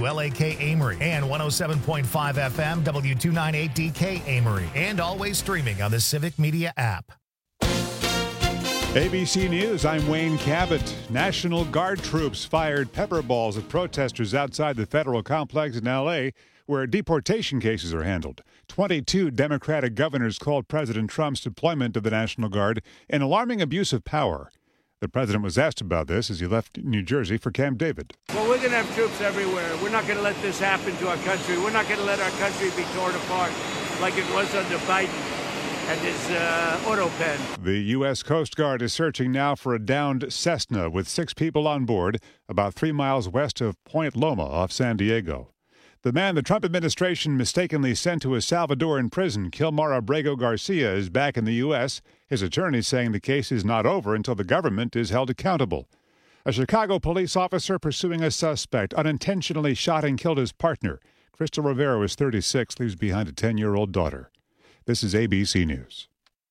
WLAK Amory and 107.5 FM W298DK Amory, and always streaming on the Civic Media app. ABC News, I'm Wayne Cabot. National Guard troops fired pepper balls at protesters outside the federal complex in L.A., where deportation cases are handled. 22 Democratic governors called President Trump's deployment of the National Guard an alarming abuse of power. The president was asked about this as he left New Jersey for Camp David. Well, we're going to have troops everywhere. We're not going to let this happen to our country. We're not going to let our country be torn apart like it was under Biden and his auto pen. The U.S. Coast Guard is searching now for a downed Cessna with 6 people on board about 3 miles west of Point Loma off San Diego. The man the Trump administration mistakenly sent to a Salvadoran prison, Kilmar Abrego Garcia, is back in the U.S., his attorney saying the case is not over until the government is held accountable. A Chicago police officer pursuing a suspect unintentionally shot and killed his partner. Crystal Rivera is 36, leaves behind a 10-year-old daughter. This is ABC News.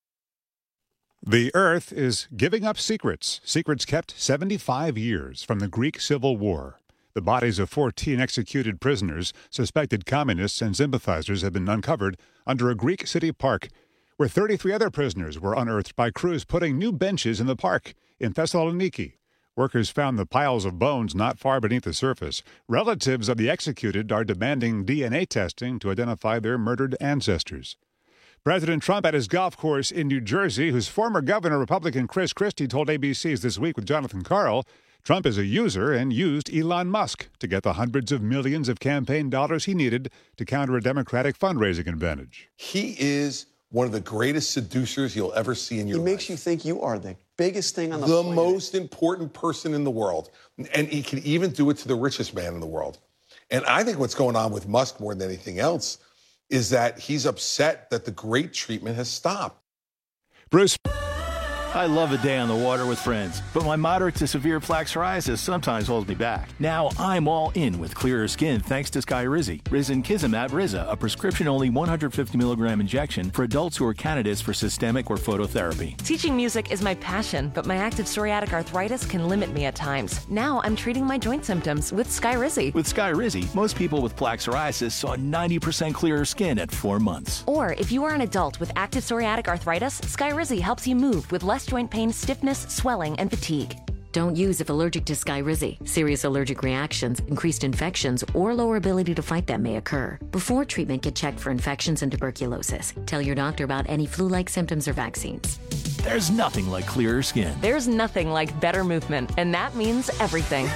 The Earth is giving up secrets kept 75 years from the Greek Civil War. The bodies of 14 executed prisoners, suspected communists and sympathizers, have been uncovered under a Greek city park, where 33 other prisoners were unearthed by crews putting new benches in the park in Thessaloniki. Workers found the piles of bones not far beneath the surface. Relatives of the executed are demanding DNA testing to identify their murdered ancestors. President Trump at his golf course in New Jersey, whose former governor, Republican Chris Christie, told ABC's This Week with Jonathan Karl, Trump is a user and used Elon Musk to get the hundreds of millions of campaign dollars he needed to counter a Democratic fundraising advantage. He is one of the greatest seducers you'll ever see in your life. He makes you think you are the biggest thing on the planet. planet. Most important person in the world. And he can even do it to the richest man in the world. And I think what's going on with Musk more than anything else is that he's upset that the great treatment has stopped. Bruce. I love a day on the water with friends, but my moderate to severe plaque psoriasis sometimes holds me back. Now I'm all in with clearer skin thanks to Skyrizi. Risankizumab Riza, a prescription-only 150 milligram injection for adults who are candidates for systemic or phototherapy. Teaching music is my passion, but my active psoriatic arthritis can limit me at times. Now I'm treating my joint symptoms with Skyrizi. With Skyrizi, most people with plaque psoriasis saw 90% clearer skin at 4 months. Or if you are an adult with active psoriatic arthritis, Skyrizi helps you move with less joint pain, stiffness, swelling, and fatigue. Don't use if allergic to Skyrizi. Serious allergic reactions, increased infections, or lower ability to fight them may occur. Before treatment, get checked for infections and tuberculosis. Tell your doctor about any flu-like symptoms or vaccines. There's nothing like clearer skin. There's nothing like better movement, and that means everything.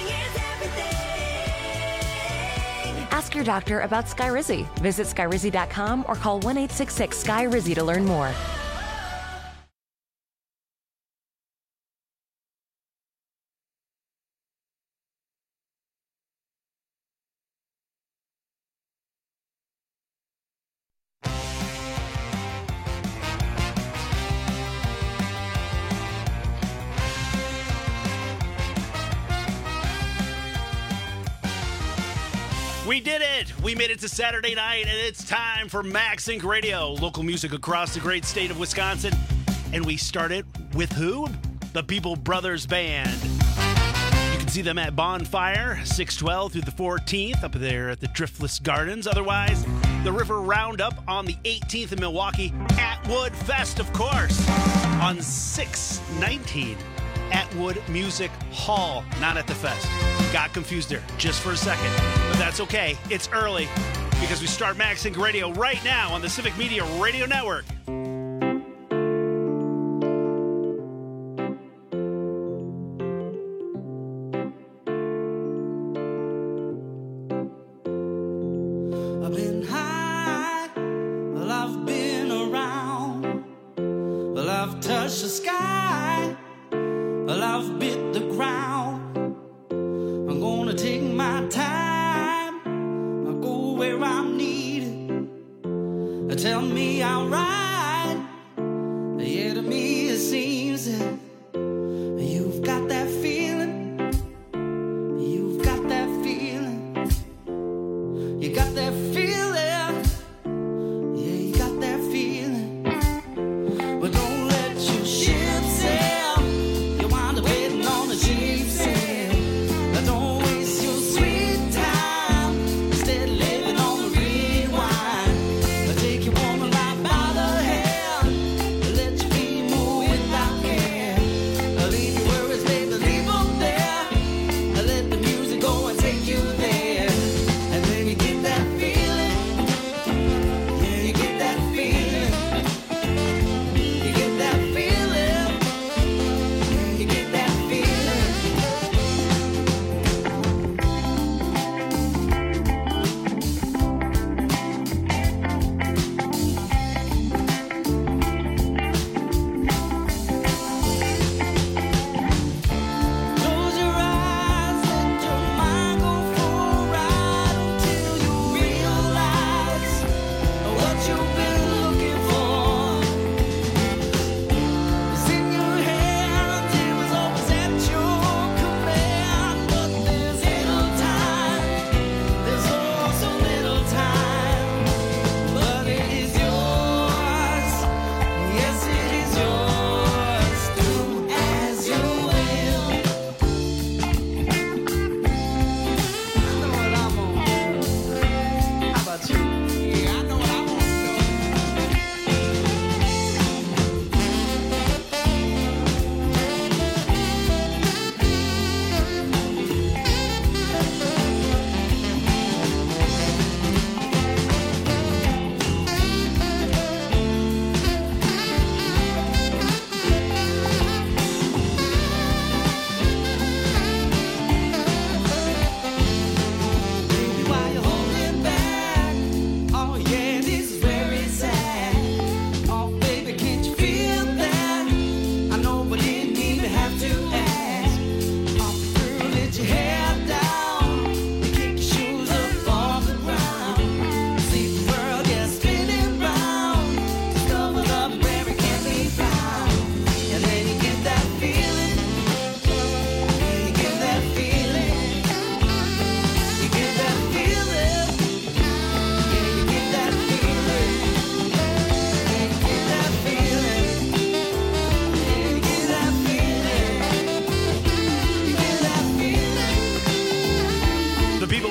Ask your doctor about Skyrizi. Visit Skyrizi.com or call 1-866-SKY-RIZZI to learn more. We did it! We made it to Saturday night, and it's time for Max Inc. Radio, local music across the great state of Wisconsin. And we started with who? The People Brothers Band. You can see them at Bonfire, 6/12 through the 14th, up there at the Driftless Gardens. Otherwise, the River Roundup on the 18th in Milwaukee, Atwood Fest, of course, on 6/19. Atwood Music Hall, not at the fest. Got confused there just for a second, but that's okay. It's early because we start Max Inc. Radio right now on the Civic Media Radio Network. I've been high, well, I've been around, well, I've touched the sky. Well, I've bit the ground. I'm gonna take my time. I'll go where I'm needed. Tell me I'll ride. Yeah, to me it seems that you've got that feeling. You've got that feeling. You got that feeling. Yeah, you got that feeling. But don't let your ship sail. Waiting on the cheap sale. Don't waste your sweet time.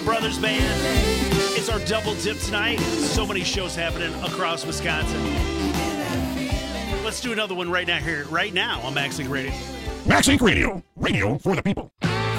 Brothers Band. It's our double dip tonight. So many shows happening across Wisconsin. Let's do another one right now on Max Inc. Radio. Max Inc. Radio. Radio for the people.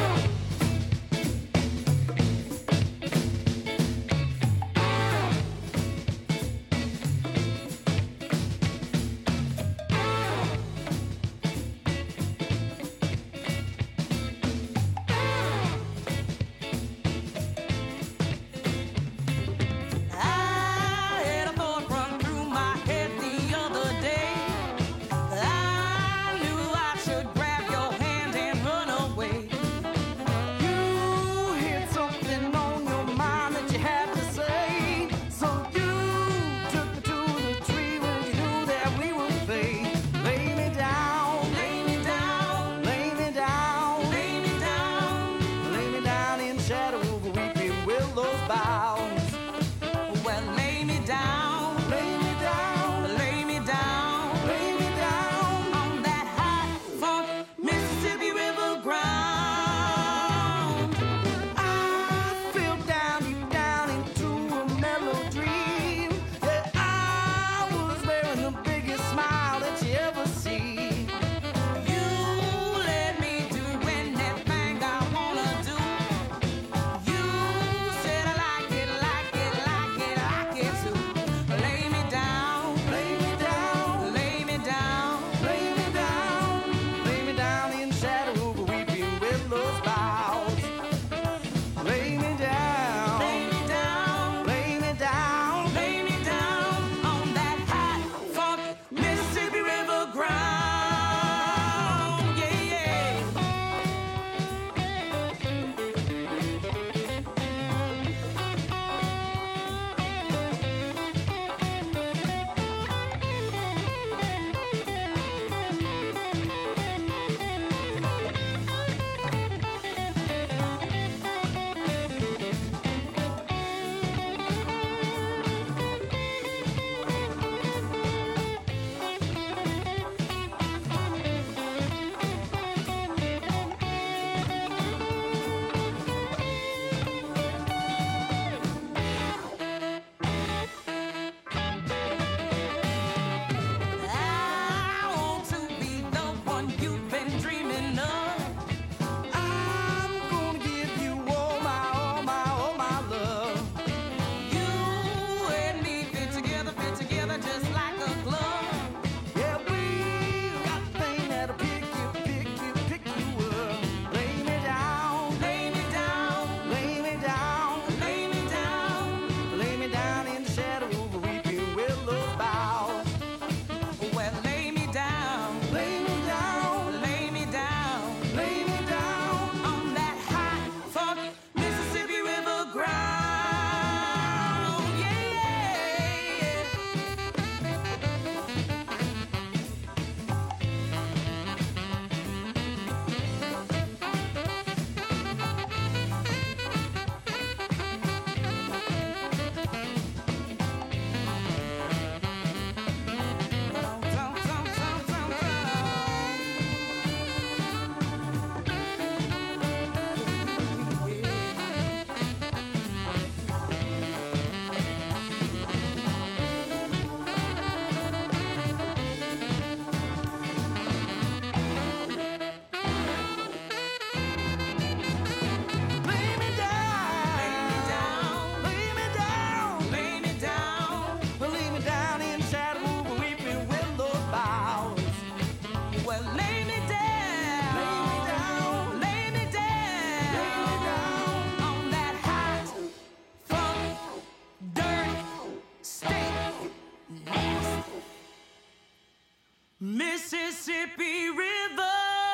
Mississippi River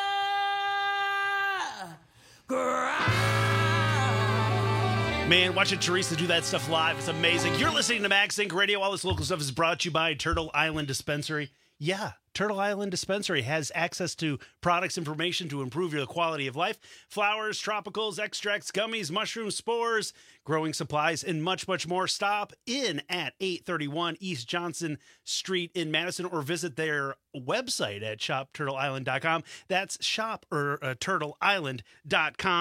grind. Man, watching Teresa do that stuff live is amazing. You're listening to Max Inc. Radio. All this local stuff is brought to you by Turtle Island Dispensary. Yeah, Turtle Island Dispensary has access to products information to improve your quality of life. Flowers, tropicals, extracts, gummies, mushrooms, spores, growing supplies, and much, much more. Stop in at 831 East Johnson Street in Madison or visit their website at shopturtleisland.com. That's turtleisland.com.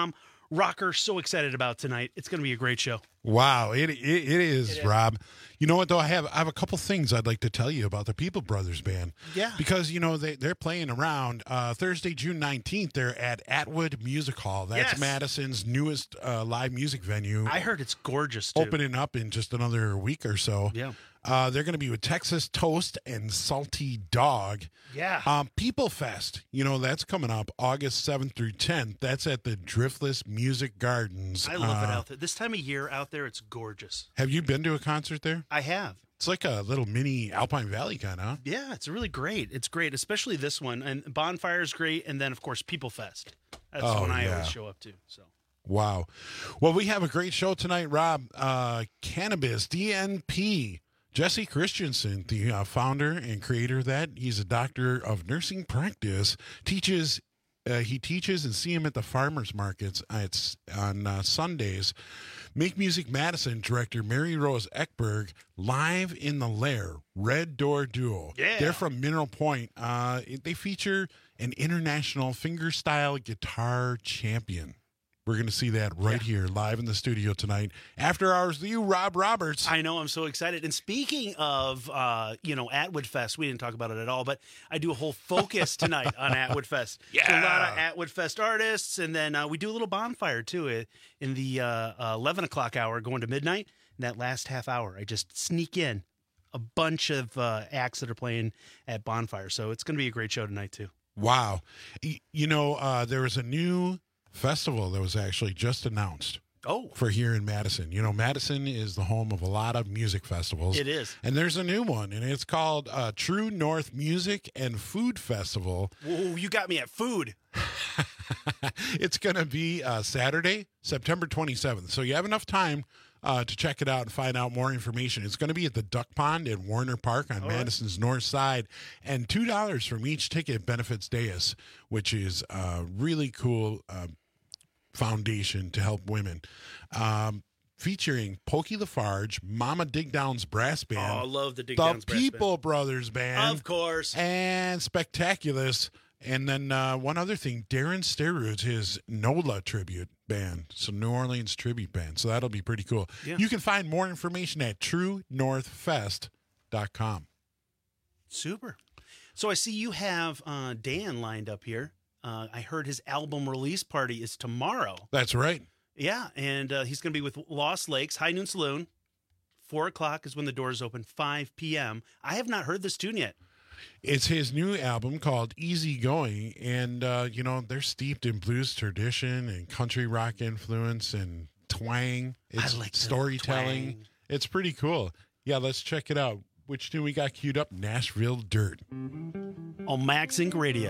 rocker. So excited about tonight. It's going to be a great show. Wow, it is, Rob. You know what, though? I have a couple things I'd like to tell you about the People Brothers Band. Yeah. Because, they're playing around Thursday, June 19th. They're at Atwood Music Hall. That's Madison's newest live music venue. I heard it's gorgeous, too. Opening up in just another week or so. Yeah. They're going to be with Texas Toast and Salty Dog. Yeah. People Fest, that's coming up August 7th through 10th. That's at the Driftless Music Gardens. I love it out there. This time of year out there, it's gorgeous. Have you been to a concert there? I have. It's like a little mini Alpine Valley kind of. Yeah, it's really great. It's great, especially this one. And Bonfire is great. And then, of course, People Fest. That's when I always show up to. So. Wow. Well, we have a great show tonight, Rob. Cannabis, DNP. Jesse Christensen, the founder and creator of that, he's a doctor of nursing practice, he teaches and see him at the farmers markets on Sundays. Make Music Madison director Mary Rose Eckberg, live in the Lair, Red Door Duo. Yeah. They're from Mineral Point. They feature an international fingerstyle guitar champion. We're going to see that right here live in the studio tonight. After hours with you, Rob Roberts. I know. I'm so excited. And speaking of, Atwood Fest, we didn't talk about it at all, but I do a whole focus tonight on Atwood Fest. Yeah. So a lot of Atwood Fest artists. And then we do a little bonfire, too, in the 11 o'clock hour going to midnight. In that last half hour, I just sneak in a bunch of acts that are playing at Bonfire. So it's going to be a great show tonight, too. Wow. There was a new festival that was actually just announced for here in Madison. Madison is the home of a lot of music festivals. It is. And there's a new one, and it's called True North Music and Food Festival. Whoa, you got me at food. It's going to be Saturday, September 27th. So you have enough time to check it out and find out more information. It's going to be at the Duck Pond at Warner Park on Madison's north side. And $2 from each ticket benefits Deus, which is a really cool foundation to help women. Featuring Pokey Lafarge, Mama Digdown's Brass Band. Oh, I love the Digdown's Brass Band. The People Brothers Band. Of course. And Spectaculous. And then one other thing, Darren Sterud's his NOLA tribute band, so New Orleans tribute band. So that'll be pretty cool. Yeah. You can find more information at truenorthfest.com. Super. So I see you have Dan lined up here. I heard his album release party is tomorrow. That's right. Yeah, and he's going to be with Lost Lakes, High Noon Saloon. 4 o'clock is when the doors open, 5 p.m. I have not heard this tune yet. It's his new album called Easy Going, and, they're steeped in blues tradition and country rock influence and twang. It's I like storytelling. Twang. It's pretty cool. Yeah, let's check it out. Which tune we got queued up? Nashville Dirt. On Max Inc. Radio.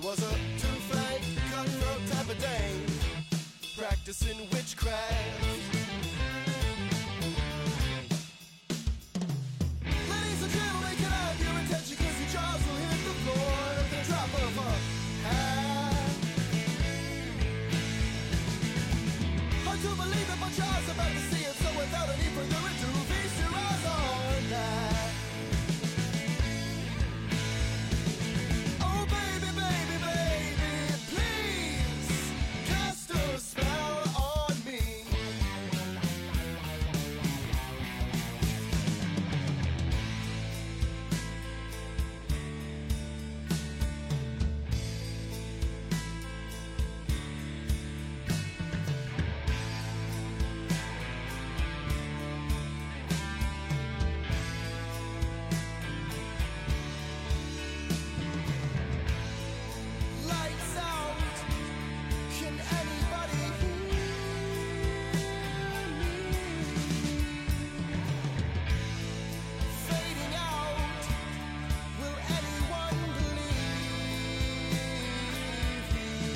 was a two-flank, cutthroat type of dame, practicing witchcraft. Ladies and gentlemen, can I have your attention? 'Cause your jaws will hit the floor at the drop of a hat. Hard to believe it, but jaws about to see it, so without any further ado, feast your eyes on that. Oh, baby, baby, baby, please cast a spell on me. Lights out. Can anybody hear me? Fading out. Will anyone believe me?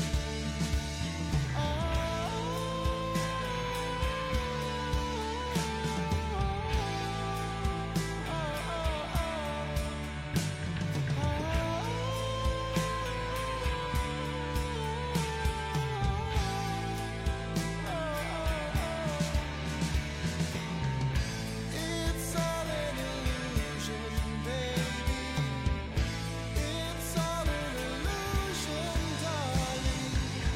It's all an illusion, baby. It's all an illusion, darling.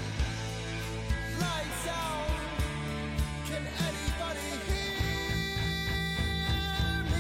Lights out. Can anybody hear me?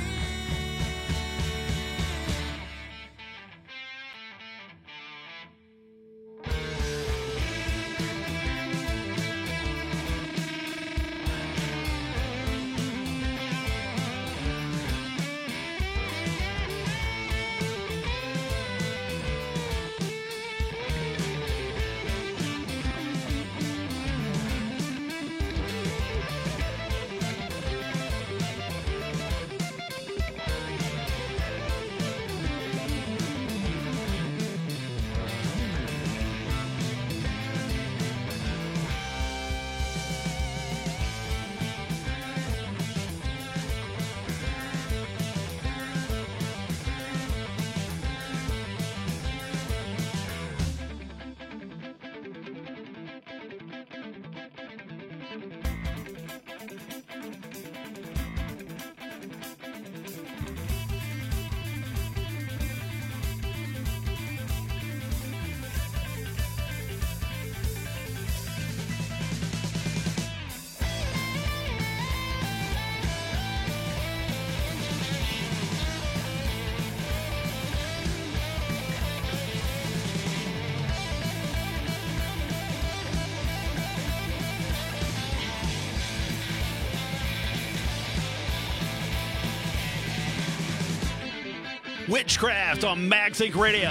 Witchcraft on Max Inc. Radio.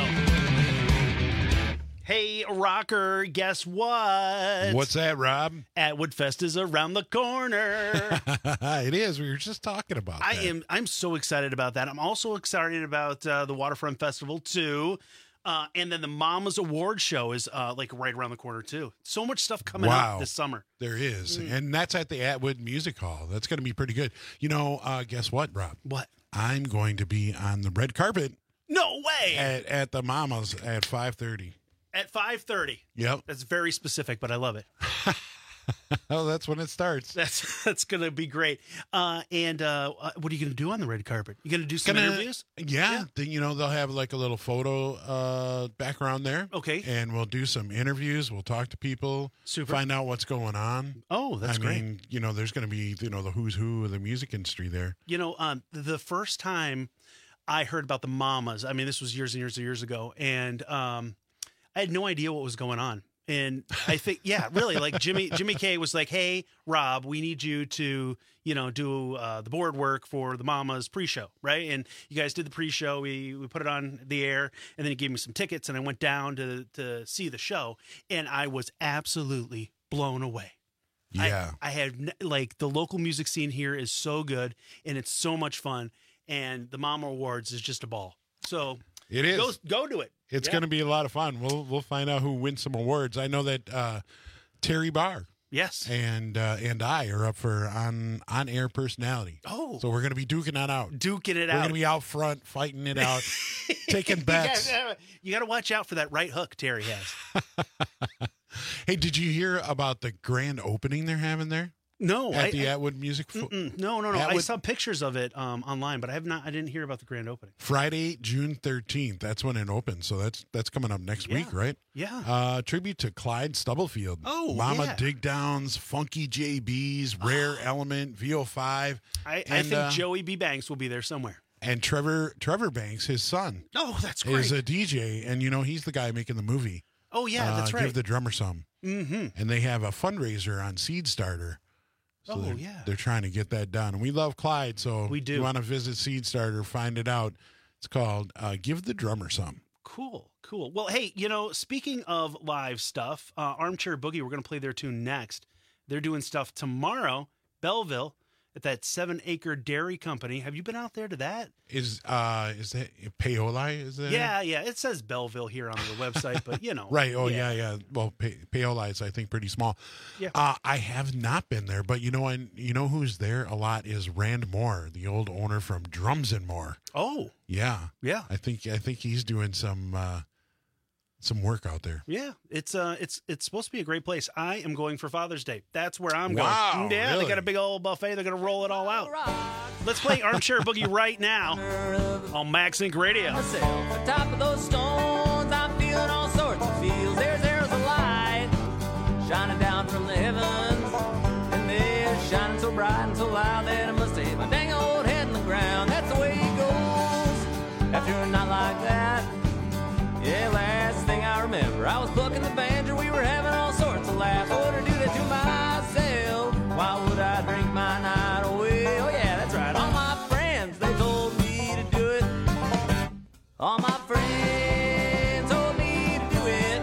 Hey, rocker, guess what? What's that, Rob? Atwood Fest is around the corner. It is. We were just talking about that. I'm so excited about that. I'm also excited about the Waterfront Festival, too. And then the Mama's Award Show is like right around the corner, too. So much stuff coming up this summer. There is. And that's at the Atwood Music Hall. That's going to be pretty good. You know, guess what, Rob? What? I'm going to be on the red carpet. No way! At the Mama's at 5:30. At 5:30. Yep. That's very specific, but I love it. Oh, that's when it starts. That's going to be great. And what are you going to do on the red carpet? You going to do some interviews? Yeah. Then, they'll have like a little photo background there. Okay. And we'll do some interviews. We'll talk to people. Super. Find out what's going on. Oh, that's great. I mean, there's going to be, the who's who of the music industry there. The first time I heard about the Mamas, I mean, this was years and years and years ago, and I had no idea what was going on. And I think, yeah, really, like Jimmy K was like, "Hey, Rob, we need you to, do the board work for the Mamas pre-show, right?" And you guys did the pre-show. We put it on the air, and then he gave me some tickets, and I went down to see the show, and I was absolutely blown away. Yeah, I had the local music scene here is so good, and it's so much fun, and the Mama Awards is just a ball. So It is. Go to it. It's Yeah. going to be a lot of fun. We'll find out who wins some awards. I know that Terry Barr. Yes. And I are up for on-air personality. Oh. So we're going to be duking it out. Duking it We're out. going to be out front, fighting it out, taking bets. You got to watch out for that right hook Terry has. Hey, did you hear about the grand opening they're having there? No. At the Atwood Music No. I Atwood- saw pictures of it online, but I didn't hear about the grand opening. Friday, June 13th. That's when it opens. So that's coming up next week, right? Yeah. Tribute to Clyde Stubblefield. Oh, Mama yeah. Dig Downs, Funky JBs, Rare Element, VO5. I think Joey B. Banks will be there somewhere. And Trevor Banks, his son. Oh, that's great. Is a DJ, and he's the guy making the movie. Oh, yeah, that's right. Give the Drummer Some. Mm-hmm. And they have a fundraiser on Seed Starter. So they're trying to get that done. And we love Clyde, so we do. If you want to visit Seed Starter, find it out. It's called Give the Drummer Some. Cool. Well, hey, speaking of live stuff, Armchair Boogie, we're going to play their tune next. They're doing stuff tomorrow, Belleville, at that 7-acre dairy company. Have you been out there to that? Is that Paoli? Is that? Yeah. It says Belleville here on their website, but Right. Oh, yeah. Well, Paoli is, I think, pretty small. Yeah. I have not been there, but who's there a lot is Rand Moore, the old owner from Drums and More. Oh. Yeah. Yeah. I think he's doing some work out there. Yeah, it's supposed to be a great place. I am going for Father's Day. That's where I'm Wow, going. Yeah, really? They got a big old buffet. They're going to roll it all out. Let's play Armchair Boogie right now on Max Inc. Radio. On top of those stones, I'm feeling all sorts of feels. There's a light shining down from the heavens, and they're shining so bright and so loud that I must hit my dang old head in the ground. That's the way it goes after a night like that. Yeah, last thing I remember, I was plucking the banjo, we were having all sorts of laughs. I wouldn't do that to myself. Why would I drink my night away? Oh yeah, that's right. All my friends, they told me to do it. All my friends told me to do it.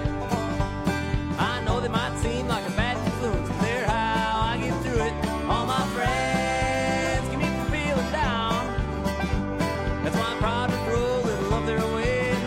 I know they might seem like a bad influence, but they're how I get through it. All my friends keep me from feeling down. That's why I'm proud to throw a little of their way.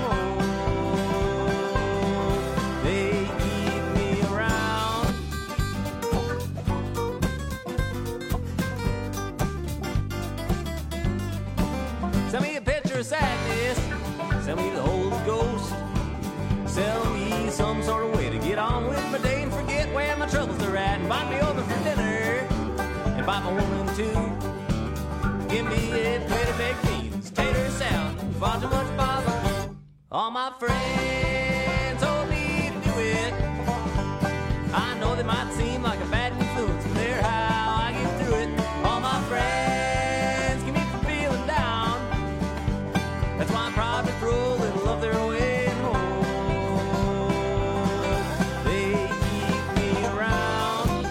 Sell me a picture of sadness, sell me the Holy Ghost, sell me some sort of way to get on with my day and forget where my troubles are at, and invite me over for dinner, invite my woman too. Give me a plate of baked beans, tater salad, far too much bother. All my friends told me to do it. I know they might seem like a bad influence, but they're how I get through it. All my friends keep me from feeling down. That's why I'm proud to throw a little of their way home. They keep me around.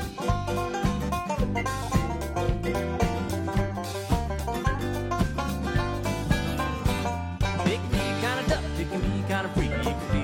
It can be kind of tough, it can be kind of freaky, it can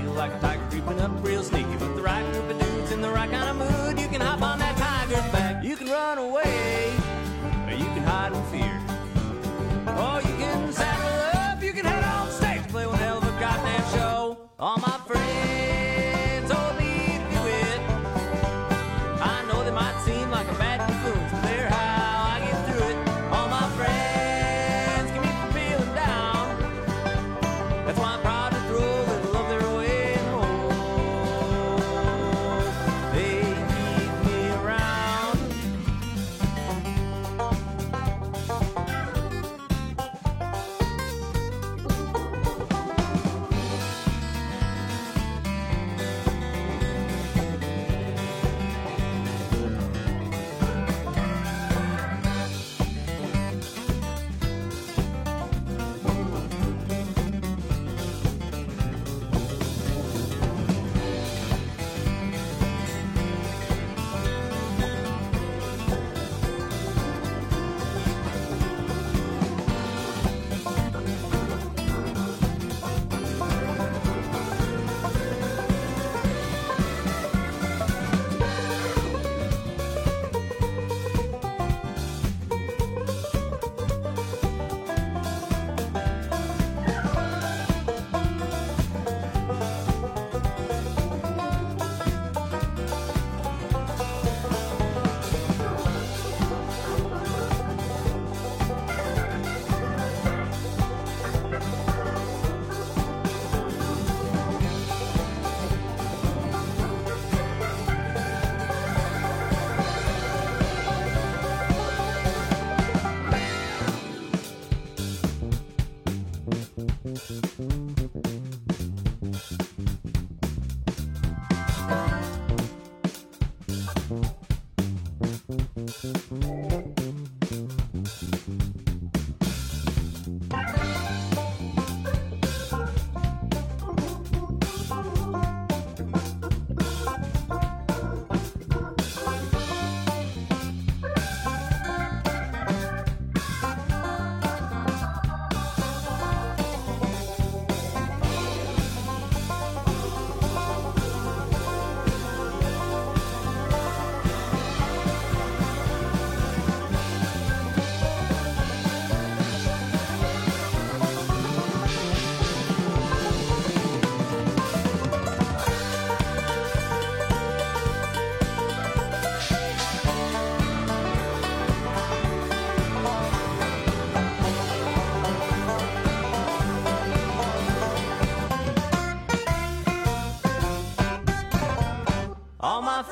All my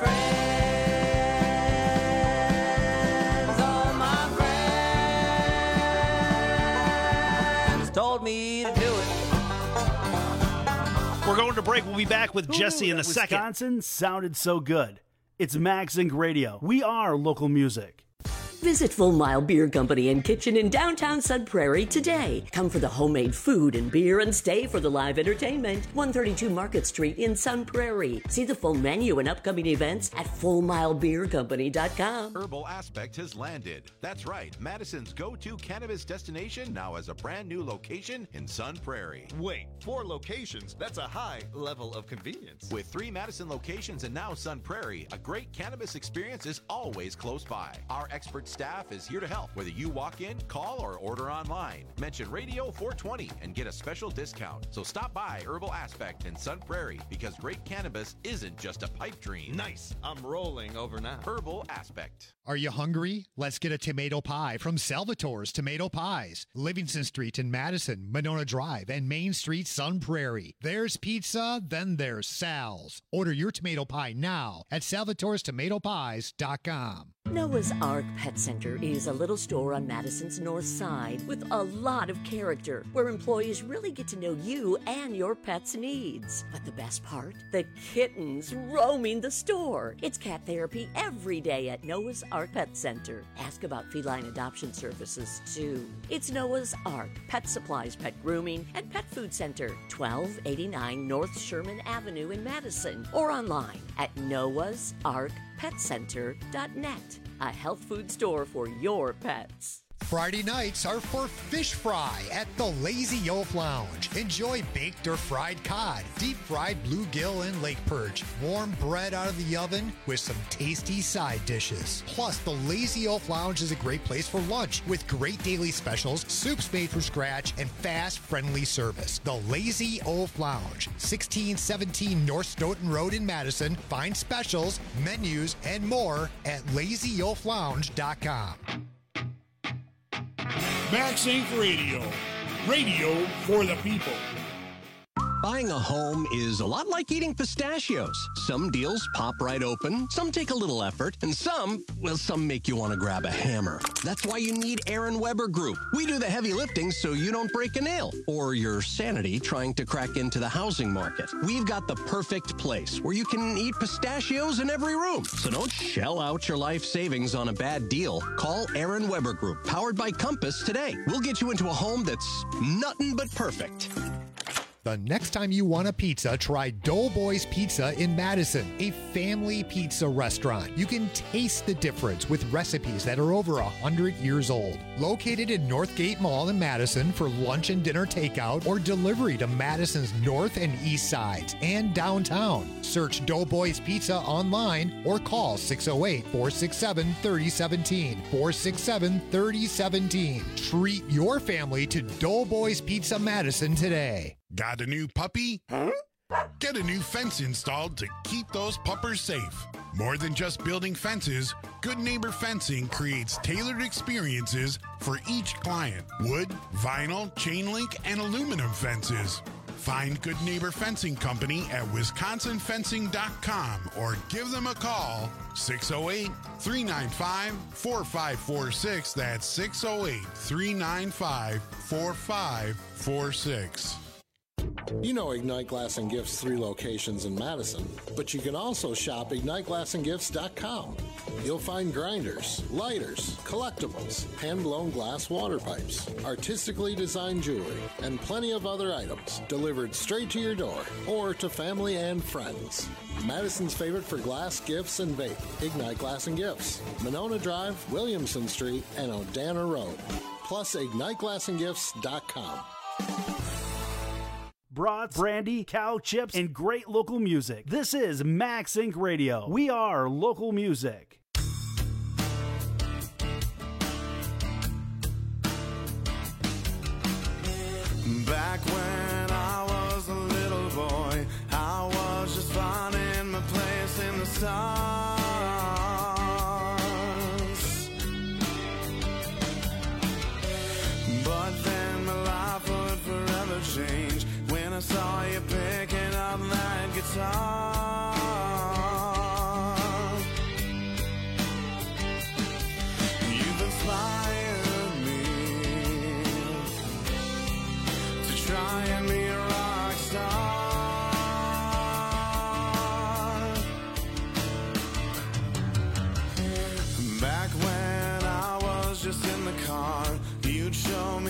friends, told me to do it. We're going to break. We'll be back with Jesse in a second. Wisconsin sounded so good. It's Max Inc. Radio. We are local music. Visit Full Mile Beer Company and Kitchen in downtown Sun Prairie today. Come for the homemade food and beer and stay for the live entertainment. 132 Market Street in Sun Prairie. See the full menu and upcoming events at FullMileBeerCompany.com. Herbal Aspect has landed. That's right. Madison's go-to cannabis destination now has a brand new location in Sun Prairie. Wait, 4 locations? That's a high level of convenience. With 3 Madison locations and now Sun Prairie, a great cannabis experience is always close by. Our expert staff is here to help, whether you walk in, call, or order online. Mention Radio 420 and get a special discount. So stop by Herbal Aspect in Sun Prairie, because great cannabis isn't just a pipe dream. Nice. I'm rolling over now. Herbal Aspect. Are you hungry? Let's get a tomato pie from Salvatore's Tomato Pies. Livingston Street in Madison, Monona Drive, and Main Street, Sun Prairie. There's pizza, then there's Sal's. Order your tomato pie now at salvatorestomatopies.com. Noah's Ark Pet Center is a little store on Madison's north side with a lot of character, where employees really get to know you and your pet's needs. But the best part? The kittens roaming the store. It's cat therapy every day at Noah's Ark Pet Center. Ask about feline adoption services, too. It's Noah's Ark Pet Supplies, Pet Grooming, and Pet Food Center, 1289 North Sherman Avenue in Madison, or online at noahsarkpetcenter.net. A health food store for your pets. Friday nights are for fish fry at the Lazy Oaf Lounge. Enjoy baked or fried cod, deep-fried bluegill and lake perch, warm bread out of the oven with some tasty side dishes. Plus, the Lazy Oaf Lounge is a great place for lunch with great daily specials, soups made from scratch, and fast, friendly service. The Lazy Oaf Lounge, 1617 North Stoughton Road in Madison. Find specials, menus, and more at lazyoaflounge.com. Max Inc. Radio. Radio for the people. Buying a home is a lot like eating pistachios. Some deals pop right open, some take a little effort, and some make you want to grab a hammer. That's why you need Aaron Weber Group. We do the heavy lifting so you don't break a nail or your sanity trying to crack into the housing market. We've got the perfect place where you can eat pistachios in every room. So don't shell out your life savings on a bad deal. Call Aaron Weber Group, powered by Compass, today. We'll get you into a home that's nothing but perfect. The next time you want a pizza, try Doughboys Pizza in Madison, a family pizza restaurant. You can taste the difference with recipes that are over 100 years old. Located in Northgate Mall in Madison for lunch and dinner takeout or delivery to Madison's north and east sides and downtown. Search Doughboys Pizza online or call 608-467-3017. 467-3017. Treat your family to Doughboys Pizza Madison today. Got a new puppy? Huh? Get a new fence installed to keep those puppers safe. More than just building fences, Good Neighbor Fencing creates tailored experiences for each client. Wood, vinyl, chain link, and aluminum fences. Find Good Neighbor Fencing Company at wisconsinfencing.com or give them a call, 608-395-4546. That's 608-395-4546. You know Ignite Glass and Gifts 3 locations in Madison, but you can also shop IgniteGlassandGifts.com. You'll find grinders, lighters, collectibles, hand-blown glass water pipes, artistically designed jewelry, and plenty of other items delivered straight to your door or to family and friends. Madison's favorite for glass, gifts, and vape, Ignite Glass and Gifts, Monona Drive, Williamson Street, and Odana Road. Plus, IgniteGlassandGifts.com. Brats, brandy, cow chips, and great local music. This is Max Inc. Radio. We are local music. Back when I was a little boy, I was just finding my place in the stars. But then my life would forever change when I saw you picking up that guitar.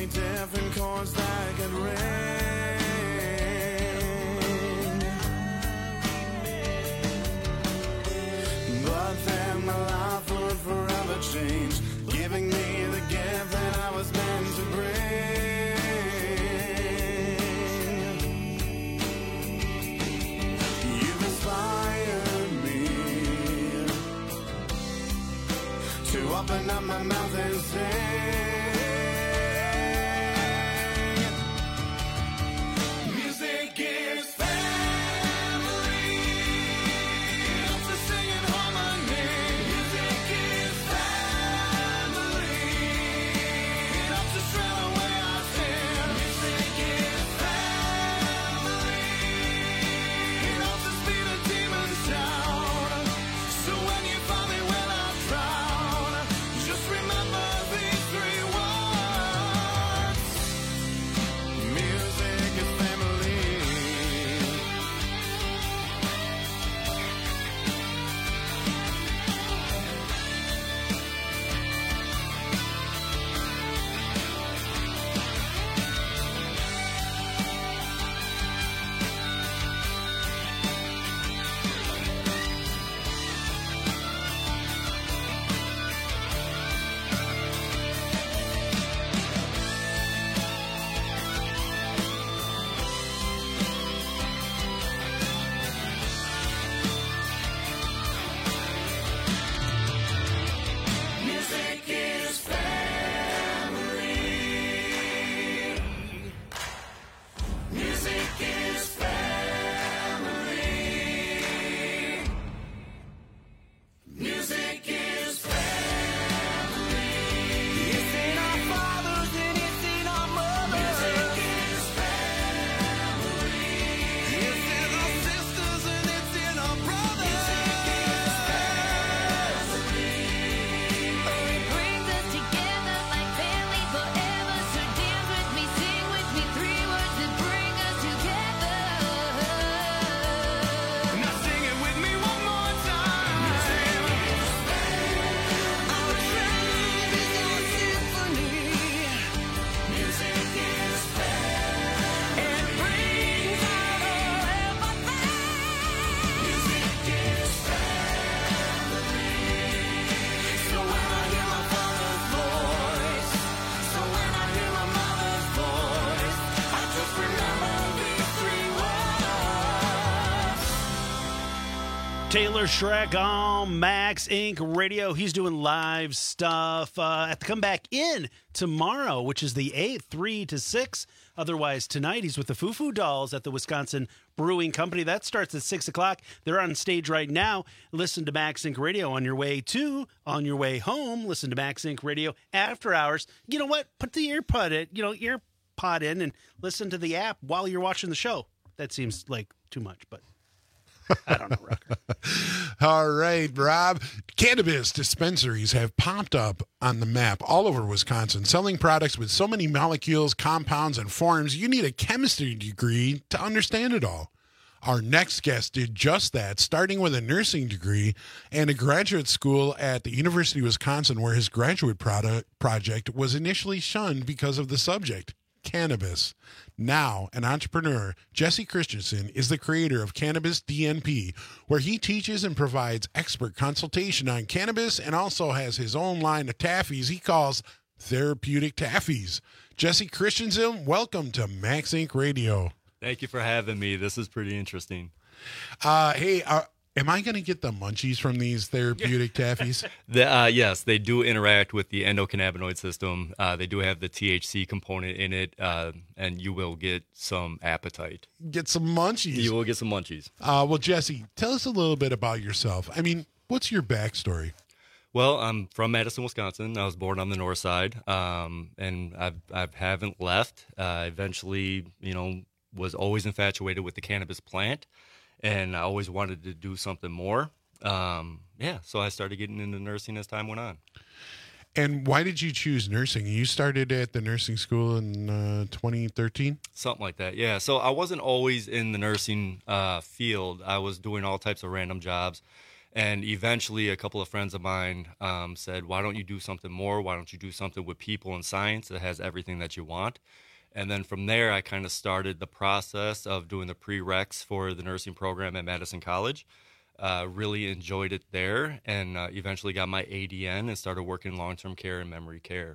different chords that could ring. But then my life would forever change, giving me the gift that I was meant to bring. You've inspired me to open up my mouth and sing. Music is family. Helps us sing in harmony. Music is family. It helps us trail away our sin. Music is family. It helps us beat the demons down. So when you find me when I drown, just remember these three words. Music is family. Music is family. Music is family. Music is family. It's in our fathers and it's in our mothers. Music is family. It's in our sisters and it's in our brothers. Music is family. Oh, it brings us together like family forever. So dance with me, sing with me, three words that bring us together. Now sing it with me one more time. Music is Our tribe is our symphony. Music is It brings out our empathy. Music is family. So when I hear my father's voice, so when I hear my mother's voice, I just remember these three words. Taylor Schreck on Max Inc. Radio. He's doing live stuff at the Comeback In tomorrow, which is the 8th, 3 to 6. Otherwise, tonight he's with the Foo Foo Dolls at the Wisconsin Brewing Company. That starts at 6 o'clock. They're on stage right now. Listen to Max Inc. Radio on your way to, on your way home. Listen to Max Inc. Radio after hours. You know what? Put the earpod in and listen to the app while you're watching the show. That seems like too much, but I don't know, Rucker. All right, Rob. Cannabis dispensaries have popped up on the map all over Wisconsin, selling products with so many molecules, compounds, and forms, you need a chemistry degree to understand it all. Our next guest did just that, starting with a nursing degree and a graduate school at the University of Wisconsin, where his graduate project was initially shunned because of the subject, cannabis. Now, an entrepreneur, Jesse Christensen, is the creator of Cannabis DNP, where he teaches and provides expert consultation on cannabis and also has his own line of taffies he calls therapeutic taffies. Jesse Christensen, welcome to Max Inc. Radio. Thank you for having me. This is pretty interesting. Hey, am I going to get the munchies from these therapeutic taffies? Yes, they do interact with the endocannabinoid system. They do have the THC component in it, and you will get some appetite. Get some munchies. You will get some munchies. Well, Jesse, tell us a little bit about yourself. I mean, what's your backstory? Well, I'm from Madison, Wisconsin. I was born on the north side, and I haven't left. Eventually, was always infatuated with the cannabis plant, and I always wanted to do something more. So I started getting into nursing as time went on. And why did you choose nursing? You started at the nursing school in 2013? Something like that, yeah. So I wasn't always in the nursing field. I was doing all types of random jobs. And eventually, a couple of friends of mine said, why don't you do something more? Why don't you do something with people and science that has everything that you want? And then from there, I kind of started the process of doing the prereqs for the nursing program at Madison College. Really enjoyed it there, and eventually got my ADN and started working long-term care and memory care.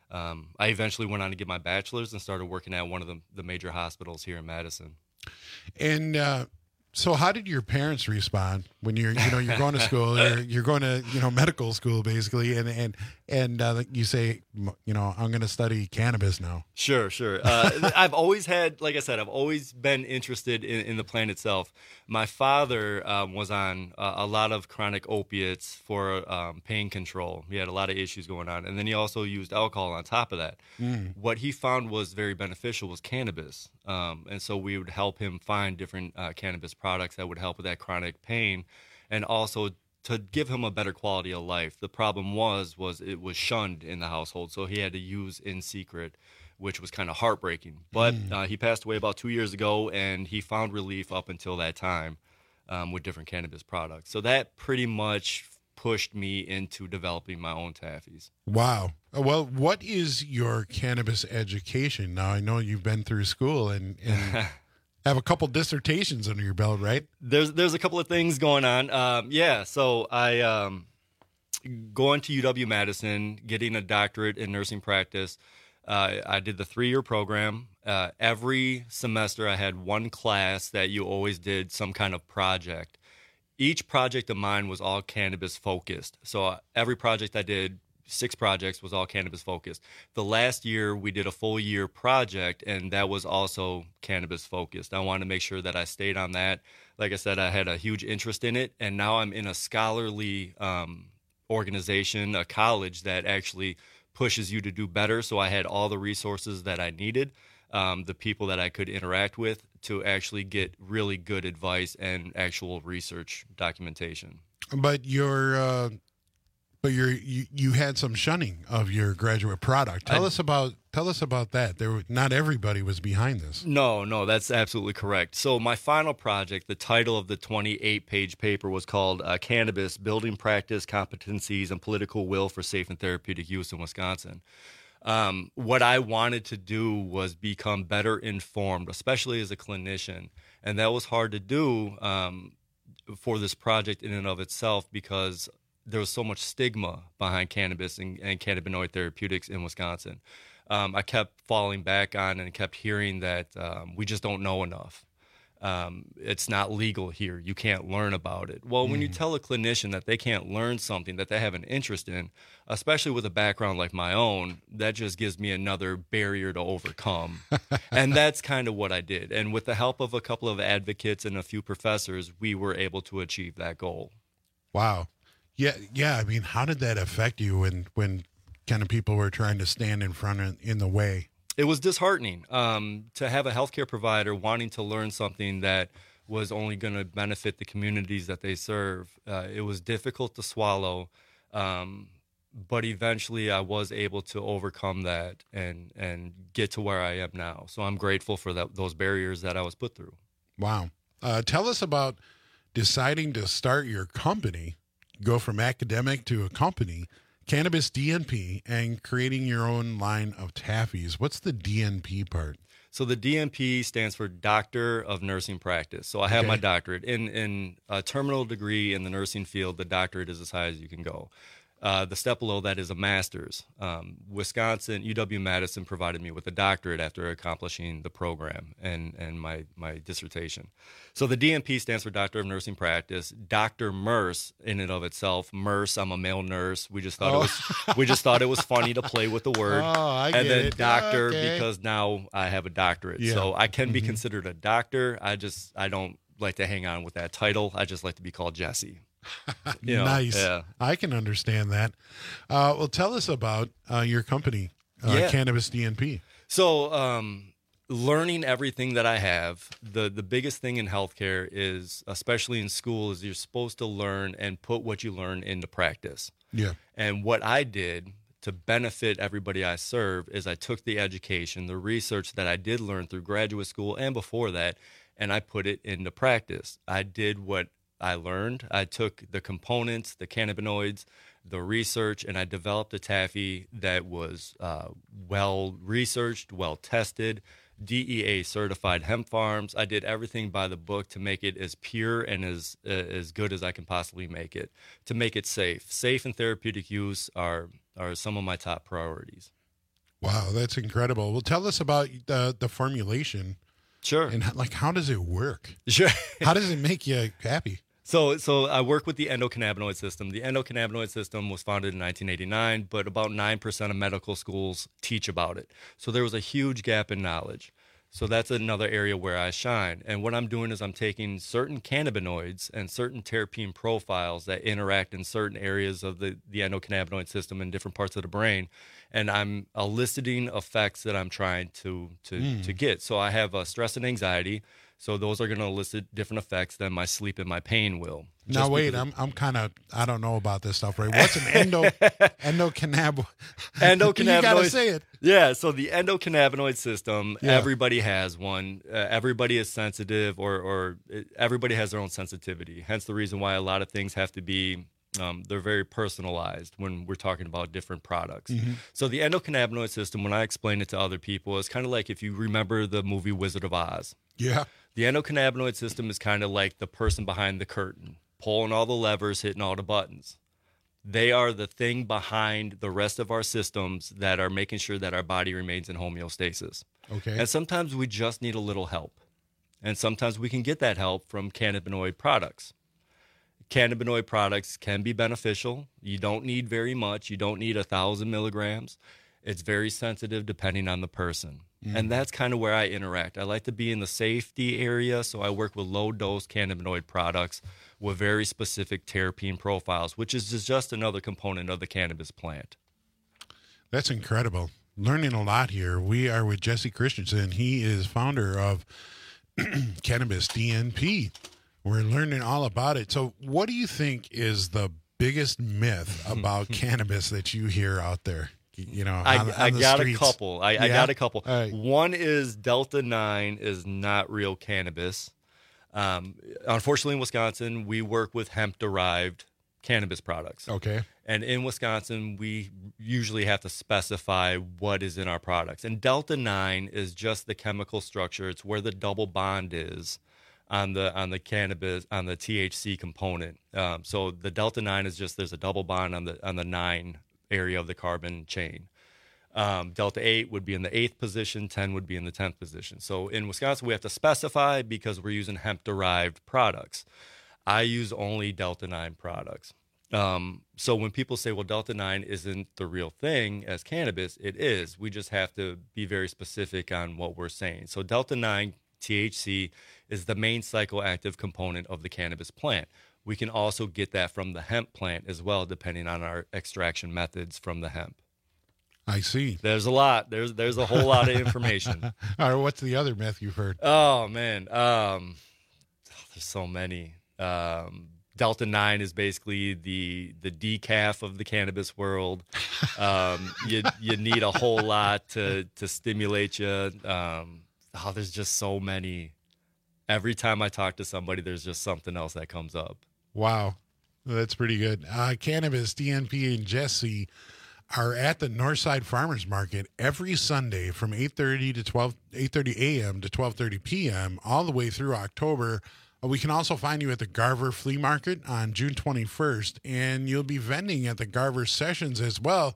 I eventually went on to get my bachelor's and started working at one of the major hospitals here in Madison. And so how did your parents respond when you're going to school, you're going to, medical school basically, and you say, I'm going to study cannabis now? Sure. I've always had, like I said, I've always been interested in the plant itself. My father was on a lot of chronic opiates for pain control. He had a lot of issues going on. And then he also used alcohol on top of that. What he found was very beneficial was cannabis. And so we would help him find different cannabis products that would help with that chronic pain, and also to give him a better quality of life. The problem was it was shunned in the household, so he had to use in secret, which was kind of heartbreaking. But he passed away about 2 years ago, and he found relief up until that time with different cannabis products. So that pretty much pushed me into developing my own taffies. Wow. Well, what is your cannabis education? Now, I know you've been through school and have a couple dissertations under your belt, right? There's a couple of things going on. So I going to UW-Madison, getting a doctorate in nursing practice. I did the 3-year program. Every semester I had one class that you always did some kind of project. Each project of mine was all cannabis focused. So every project I did, 6 projects, was all cannabis focused. The last year we did a full year project, and that was also cannabis focused. I wanted to make sure that I stayed on that. Like I said, I had a huge interest in it, and now I'm in a scholarly organization, a college that actually pushes you to do better. So I had all the resources that I needed, the people that I could interact with to actually get really good advice and actual research documentation. But you had some shunning of your graduate product. Tell us about that. Not everybody was behind this. No, that's absolutely correct. So my final project, the title of the 28-page paper was called Cannabis, Building Practice, Competencies, and Political Will for Safe and Therapeutic Use in Wisconsin. What I wanted to do was become better informed, especially as a clinician. And that was hard to do for this project in and of itself, because there was so much stigma behind cannabis and cannabinoid therapeutics in Wisconsin. I kept falling back on and kept hearing that we just don't know enough. It's not legal here. You can't learn about it. Well, when you tell a clinician that they can't learn something that they have an interest in, especially with a background like my own, that just gives me another barrier to overcome. And that's kind of what I did. And with the help of a couple of advocates and a few professors, we were able to achieve that goal. Wow. Yeah. I mean, how did that affect you when kind of people were trying to stand in the way? It was disheartening to have a healthcare provider wanting to learn something that was only going to benefit the communities that they serve. It was difficult to swallow, but eventually I was able to overcome that and get to where I am now. So I'm grateful for those barriers that I was put through. Wow. Tell us about deciding to start your company, go from academic to a company, Cannabis DNP, and creating your own line of taffies. What's the DNP part? So the DNP stands for Doctor of Nursing Practice. So I have my doctorate. In a terminal degree in the nursing field, the doctorate is as high as you can go. The step below that is a master's. Wisconsin, UW-Madison provided me with a doctorate after accomplishing the program and my dissertation. So the DNP stands for Doctor of Nursing Practice. Dr. Merce, in and of itself, Merce, I'm a male nurse. We just thought it was funny to play with the word. And then doctor, because now I have a doctorate. Yeah. So I can be considered a doctor. I don't like to hang on with that title. I just like to be called Jesse. Nice. Yeah. I can understand that. Well, tell us about your company, Cannabis DNP. So, learning everything that I have, the biggest thing in healthcare is, especially in school, is you're supposed to learn and put what you learn into practice. Yeah. And what I did to benefit everybody I serve is I took the education, the research that I did learn through graduate school and before that, and I put it into practice. I did what I learned. I took the components, the cannabinoids, the research, and I developed a taffy that was well researched, well tested, DEA certified hemp farms. I did everything by the book to make it as pure and as good as I can possibly make it, to make it safe. Safe and therapeutic use are some of my top priorities. Wow, that's incredible. Well, tell us about the formulation. Sure. And how does it work? Sure. How does it make you happy? So I work with the endocannabinoid system. The endocannabinoid system was founded in 1989, but about 9% of medical schools teach about it. So there was a huge gap in knowledge. So that's another area where I shine. And what I'm doing is I'm taking certain cannabinoids and certain terpene profiles that interact in certain areas of the endocannabinoid system in different parts of the brain, and I'm eliciting effects that I'm trying to get. So I have stress and anxiety. So those are going to elicit different effects than my sleep and my pain will. Now wait, I'm kind of, I don't know about this stuff, right? What's an endocannabinoid? Endocannabinoid. You got to say it. Yeah, so the endocannabinoid system, Yeah. everybody has one. Everybody is sensitive, or everybody has their own sensitivity. Hence the reason why a lot of things have to be, they're very personalized when we're talking about different products. Mhm. So the endocannabinoid system, when I explain it to other people, is kind of like if you remember the movie Wizard of Oz. Yeah. The endocannabinoid system is kind of like the person behind the curtain, pulling all the levers, hitting all the buttons. They are the thing behind the rest of our systems that are making sure that our body remains in homeostasis. Okay. And sometimes we just need a little help. And sometimes we can get that help from cannabinoid products. Cannabinoid products can be beneficial. You don't need very much. You don't need 1,000 milligrams. It's very sensitive depending on the person. And that's kind of where I interact. I like to be in the safety area, so I work with low-dose cannabinoid products with very specific terpene profiles, which is just another component of the cannabis plant. That's incredible. Learning a lot here. We are with Jesse Christensen. He is founder of Cannabis DNP. We're learning all about it. So what do you think is the biggest myth about cannabis that you hear out there? You know, I the got streets? a couple. I Yeah? got a couple. All right. One is Delta-9 is not real cannabis. Unfortunately, in Wisconsin, we work with hemp-derived cannabis products. Okay. And in Wisconsin, we usually have to specify what is in our products. And Delta-9 is just the chemical structure. It's where the double bond is on the cannabis, on the THC component. So the Delta-9 is just, there's a double bond on the 9 area of the carbon chain. Delta-8 would be in the 8th position, 10 would be in the 10th position. So in Wisconsin, we have to specify because we're using hemp-derived products. I use only Delta-9 products. So when people say, well, Delta-9 isn't the real thing as cannabis, it is. We just have to be very specific on what we're saying. So Delta-9 THC is the main psychoactive component of the cannabis plant. We can also get that from the hemp plant as well, depending on our extraction methods from the hemp. I see. There's a lot. There's a whole lot of information. All right, what's the other myth you've heard? Oh, man. There's so many. Delta-9 is basically the decaf of the cannabis world. You need a whole lot to stimulate you. There's just so many. Every time I talk to somebody, there's just something else that comes up. Wow. That's pretty good. Cannabis, DNP, and Jesse are at the Northside Farmers Market every Sunday from 8:30 a.m. to 12:30 p.m. all the way through October. We can also find you at the Garver Flea Market on June 21st, and you'll be vending at the Garver Sessions as well.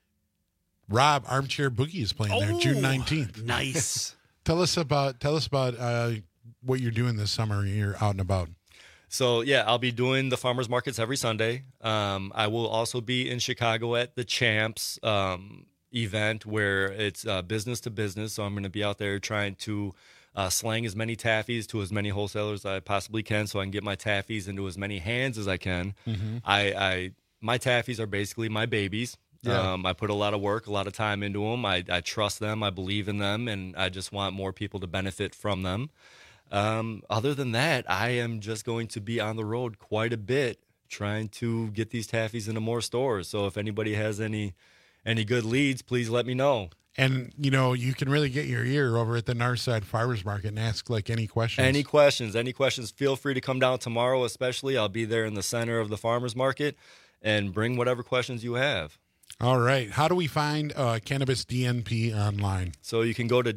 Rob, Armchair Boogie is playing there June 19th. Nice. Tell us about what you're doing this summer. You're out and about. So, yeah, I'll be doing the farmers markets every Sunday. I will also be in Chicago at the Champs event where it's business to business. So I'm going to be out there trying to slang as many taffies to as many wholesalers as I possibly can so I can get my taffies into as many hands as I can. Mm-hmm. My taffies are basically my babies. Yeah. I put a lot of work, a lot of time into them. I trust them. I believe in them. And I just want more people to benefit from them. Other than that, I am just going to be on the road quite a bit trying to get these taffies into more stores. So if anybody has any good leads, please let me know. And, you can really get your ear over at the Northside Farmers Market and ask, any questions. Any questions, feel free to come down tomorrow especially. I'll be there in the center of the Farmers Market, and bring whatever questions you have. All right. How do we find Cannabis DNP online? So you can go to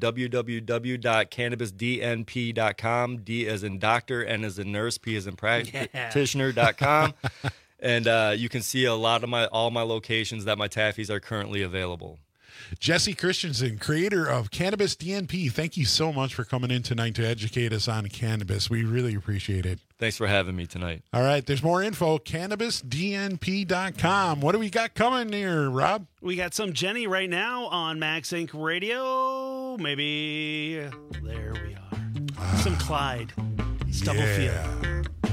www.cannabisdnp.com, D as in doctor, N as in nurse, P as in practitioner.com. And you can see all my locations that my taffies are currently available. Jesse Christensen, creator of Cannabis DNP, thank you so much for coming in tonight to educate us on cannabis. We really appreciate it. Thanks for having me tonight. All right, there's more info, cannabisdnp.com. What do we got coming here, Rob? We got some Jenny right now on Max Inc. Radio. Maybe there we are. Some Clyde. Stubblefield. Yeah.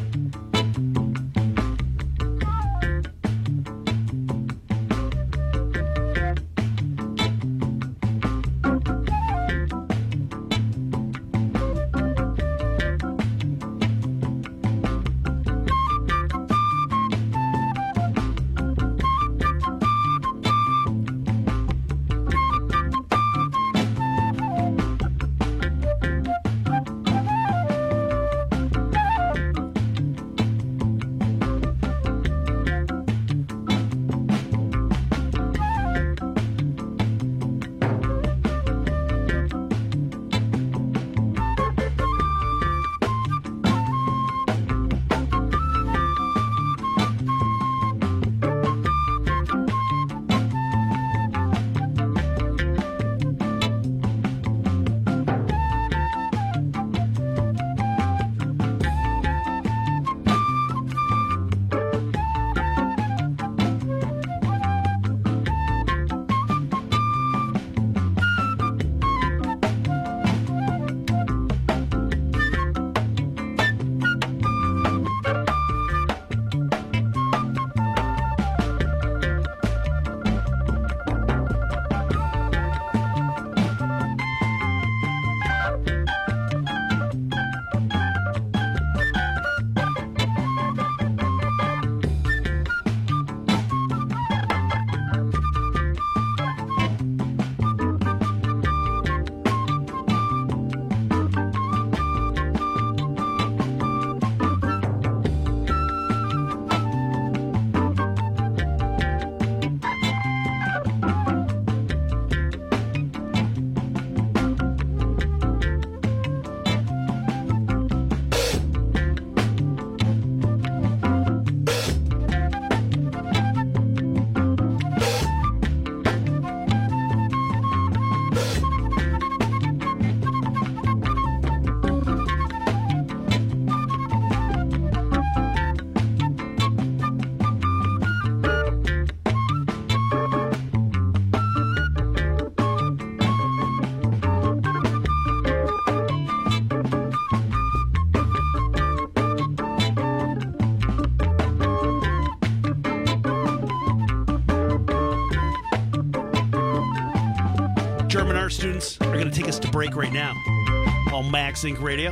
German art students are going to take us to break right now on Max Inc. Radio.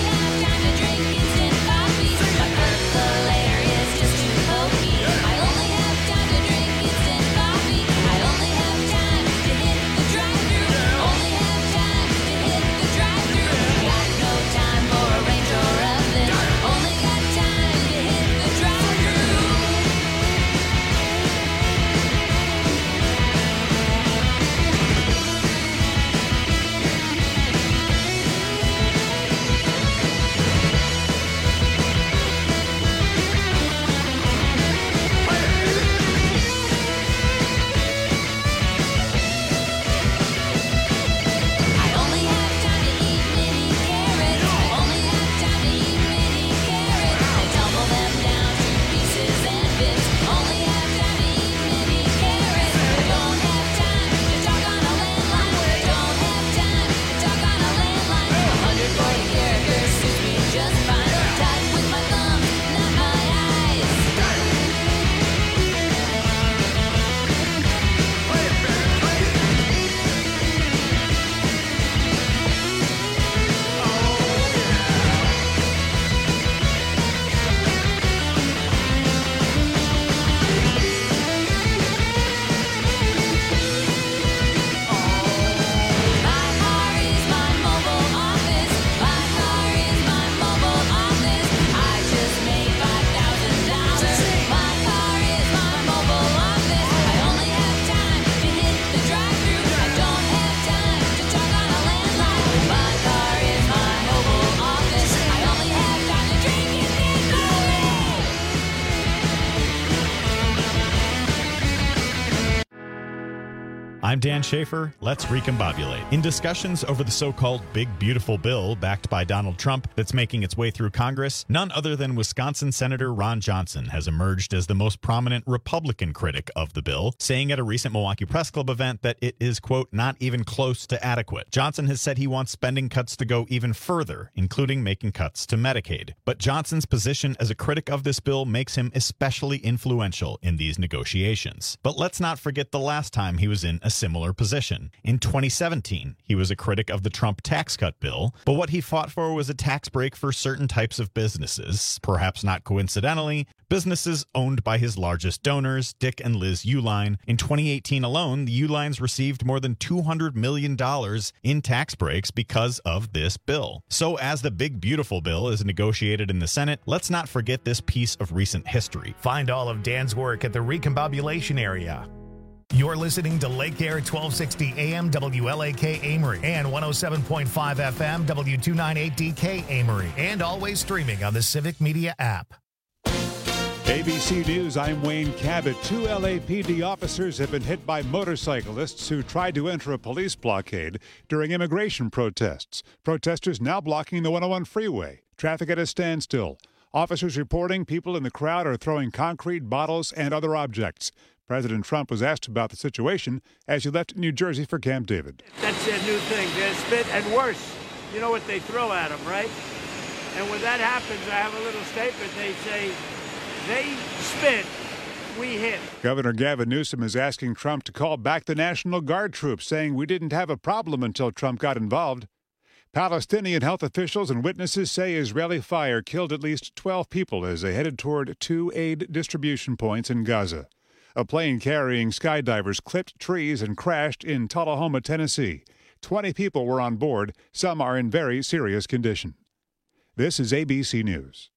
I only I'm Dan Schaefer. Let's recombobulate. In discussions over the so-called Big Beautiful Bill backed by Donald Trump that's making its way through Congress, none other than Wisconsin Senator Ron Johnson has emerged as the most prominent Republican critic of the bill, saying at a recent Milwaukee Press Club event that it is, quote, not even close to adequate. Johnson has said he wants spending cuts to go even further, including making cuts to Medicaid. But Johnson's position as a critic of this bill makes him especially influential in these negotiations. But let's not forget the last time he was in a similar position. In 2017, he was a critic of the Trump tax cut bill, but what he fought for was a tax break for certain types of businesses, perhaps not coincidentally, businesses owned by his largest donors, Dick and Liz Uihlein. In 2018 alone, the Uihleins received more than $200 million in tax breaks because of this bill. So as the Big Beautiful Bill is negotiated in the Senate, let's not forget this piece of recent history. Find all of Dan's work at the Recombobulation area. You're listening to Lake Air 1260 AM WLAK Amory and 107.5 FM W298DK Amory, and always streaming on the Civic Media app. ABC News, I'm Wayne Cabot. 2 LAPD officers have been hit by motorcyclists who tried to enter a police blockade during immigration protests. Protesters now blocking the 101 freeway. Traffic at a standstill. Officers reporting people in the crowd are throwing concrete, bottles, and other objects. President Trump was asked about the situation as he left New Jersey for Camp David. That's their new thing. They spit and worse. You know what they throw at them, right? And when that happens, I have a little statement. They say, they spit, we hit. Governor Gavin Newsom is asking Trump to call back the National Guard troops, saying we didn't have a problem until Trump got involved. Palestinian health officials and witnesses say Israeli fire killed at least 12 people as they headed toward 2 aid distribution points in Gaza. A plane carrying skydivers clipped trees and crashed in Tullahoma, Tennessee. 20 people were on board. Some are in very serious condition. This is ABC News.